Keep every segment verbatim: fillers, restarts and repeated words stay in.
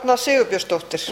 Arna Sigurbjörnsdóttir.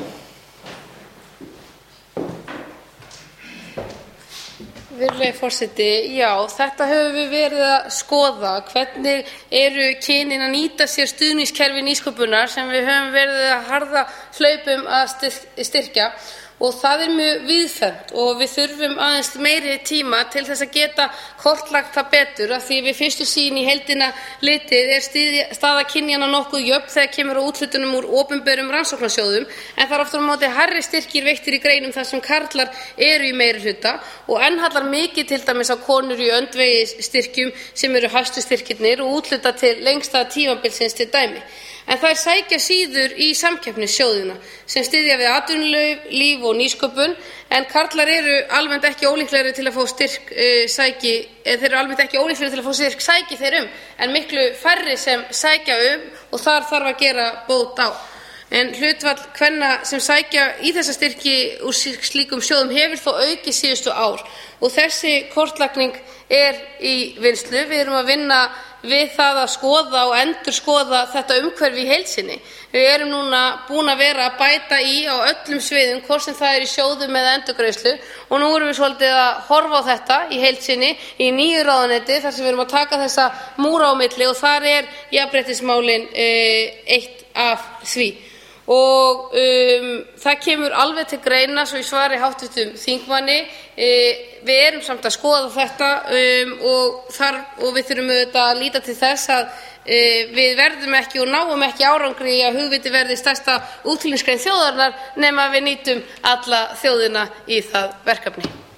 Virðulegi forseti, já, þetta höfum við verið að skoða, hvernig eru kynin að nýta sér stuðningskerfi nýsköpunar sem við höfum verið að harða hlaupum að styrkja og það er mjög víðfeðmt og við þurfum aðeins meiri tíma til þess að geta kortlagt það betur af því við fyrstu sýn í heildina litið er stiðja, staða kynjanna nokkuð jöfn þegar kemur á úthlutunum úr opinberum rannsóknarsjóðum en það er aftur á móti hærri styrkir veittir í greinum þar sem karlar eru í meiri hluta og enn hallar mikið til dæmis á konur í öndvegisstyrkjum sem eru hæstu styrkirnir og úthluta til lengsta tímabilsins til dæmi. En það er sækja síður í samkeppnissjóðina sem styðja við atvinnulíf og nýsköpun en karlar eru almennt ekki ólíklegri til að fá styrk uh, sæki eða þeir eru almennt ekki ólíklegri til að fá styrk sæki þeir um en miklu færri sem sækja um og þar þarf að gera bót á. En hlutfall kvenna sem sækja í þessa styrki úr slíkum sjóðum hefur þó aukið síðustu ár og þessi kortlagning er í vinnslu. Við erum að vinna við það að skoða og endurskoða þetta umhverfi í heild sinni. Við erum núna búin að vera að bæta í á öllum sviðum, hvort sem það er í sjóðum eða endurgreiðslu og nú erum við svolítið að horfa á þetta í heild sinni í nýju ráðuneyti þar sem við erum að taka þessa múra á milli og þar er jafnréttismálin eh, eitt af því. Og um, það kemur alveg til greina svo í svari háttvirtum þingmanni e, við erum samt að skoða þetta um, og, þar, og við þurfum auðvitað að líta til þess að e, við verðum ekki og náum ekki árangri í að hugviti verði stærsta útflutningsgrein þjóðarinnar nema við nýtum alla þjóðina í það verkefni.